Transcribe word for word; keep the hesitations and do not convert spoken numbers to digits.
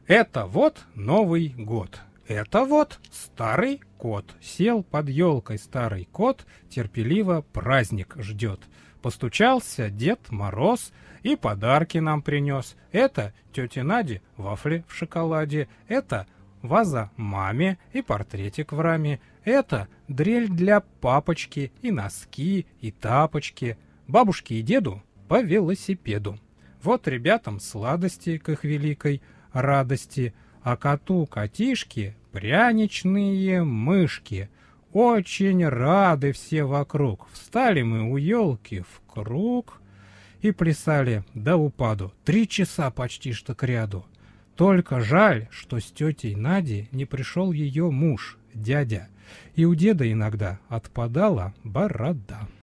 Это вот Новый год. Это вот старый кот. Сел под елкой старый кот, терпеливо праздник ждет. Постучался Дед Мороз и подарки нам принес. Это тете Наде вафли в шоколаде. Это ваза маме и портретик в раме. Это дрель для папочки и носки, и тапочки. Бабушке и деду по велосипеду. Вот ребятам сладости к их великой радости, а коту-котишке пряничные мышки. Очень рады все вокруг. Встали мы у елки в круг и плясали до упаду. Три часа почти что кряду. Только жаль, что с тетей Надей не пришел ее муж, дядя, и у деда иногда отпадала борода.